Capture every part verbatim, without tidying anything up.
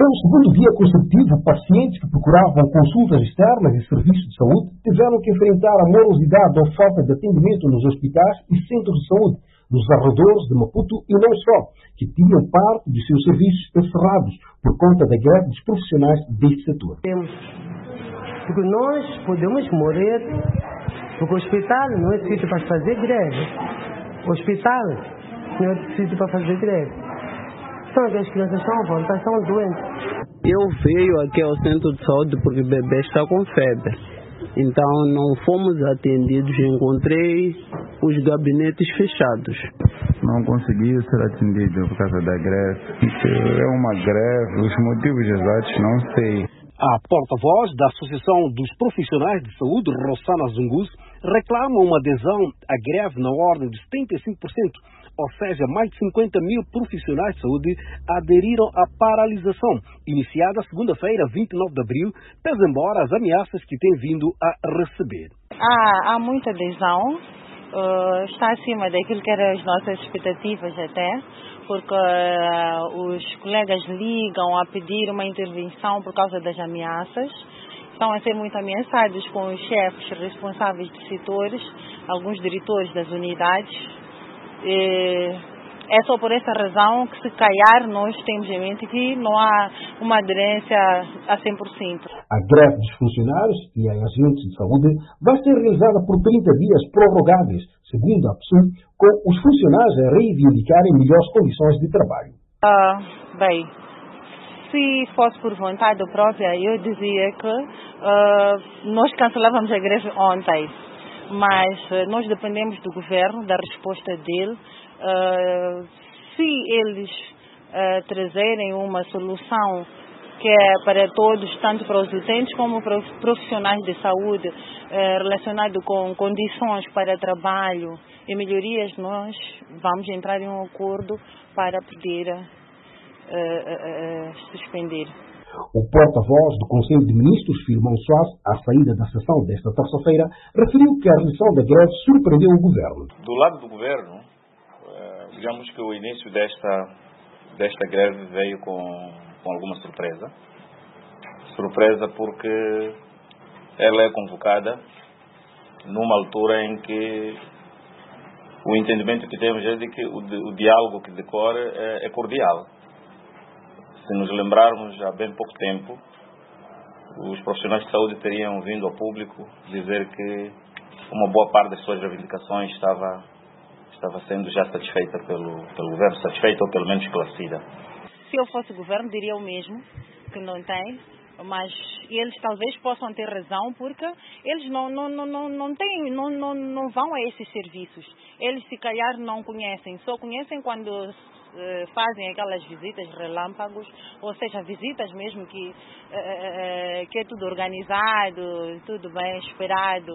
Pelo segundo dia consecutivo, pacientes que procuravam consultas externas e serviços de saúde tiveram que enfrentar a morosidade ou falta de atendimento nos hospitais e centros de saúde, nos arredores de Maputo e não só, que tinham parte dos seus serviços encerrados por conta da greve dos profissionais deste setor. Temos, porque nós podemos morrer, porque o hospital não é sítio para fazer greve. O hospital não é sítio para fazer greve. São que as crianças estão à vontade, estão doentes. Eu veio aqui ao centro de saúde porque o bebê está com febre. Então não fomos atendidos. Encontrei os gabinetes fechados. Não consegui ser atendido por causa da greve. É uma greve, os motivos exatos não sei. A porta-voz da Associação dos Profissionais de Saúde, Rossana Zungus, reclama uma adesão à greve na ordem de setenta e cinco por cento. Ou seja, mais de cinquenta mil profissionais de saúde aderiram à paralisação, iniciada segunda-feira, vinte e nove de abril, pese embora as ameaças que têm vindo a receber. Há, há muita adesão, uh, está acima daquilo que eram as nossas expectativas até, porque uh, os colegas ligam a pedir uma intervenção por causa das ameaças. Estão a ser muito ameaçados com os chefes responsáveis de setores, alguns diretores das unidades. É só por essa razão que, se calhar, nós temos em mente que não há uma aderência a cem por cento. A greve dos funcionários e agentes de saúde vai ser realizada por trinta dias prorrogáveis, segundo a P S U, com os funcionários a reivindicarem melhores condições de trabalho. Uh, bem, se fosse por vontade própria, eu dizia que uh, nós cancelávamos a greve ontem. Mas uh, nós dependemos do governo, da resposta dele. Uh, se eles uh, trazerem uma solução que é para todos, tanto para os utentes como para os profissionais de saúde, uh, relacionado com condições para trabalho e melhorias, nós vamos entrar em um acordo para poder uh, uh, uh, suspender. O porta-voz do Conselho de Ministros, Filomão Soares, à saída da sessão desta terça-feira, referiu que a realização da greve surpreendeu o governo. Do lado do governo, digamos que o início desta, desta greve veio com, com alguma surpresa. Surpresa porque ela é convocada numa altura em que o entendimento que temos é de que o, o diálogo que decorre é, é cordial. Se nos lembrarmos, há bem pouco tempo, os profissionais de saúde teriam vindo ao público dizer que uma boa parte das suas reivindicações estava, estava sendo já satisfeita pelo, pelo governo, satisfeita ou pelo menos esclarecida. Se eu fosse o governo, diria o mesmo, que não tem, mas eles talvez possam ter razão, porque eles não, não, não, não, não, têm, não, não, não vão a esses serviços. Eles, se calhar, não conhecem, só conhecem quando fazem aquelas visitas relâmpagos, ou seja, visitas mesmo que, que é tudo organizado, tudo bem esperado.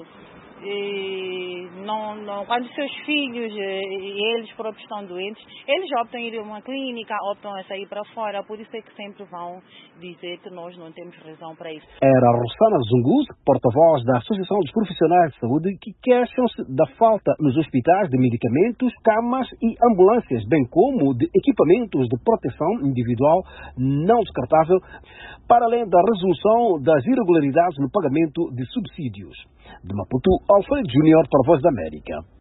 E não, não, quando seus filhos e eles próprios estão doentes, eles optam a ir a uma clínica, optam a sair para fora, por isso é que sempre vão dizer que nós não temos razão para isso. Era a Rossana Zungus, porta-voz da Associação dos Profissionais de Saúde, que queixam-se da falta nos hospitais de medicamentos, camas e ambulâncias, bem como de equipamentos de proteção individual não descartável, para além da resolução das irregularidades no pagamento de subsídios. De Maputo, Alfredo Júnior para a Voz da América.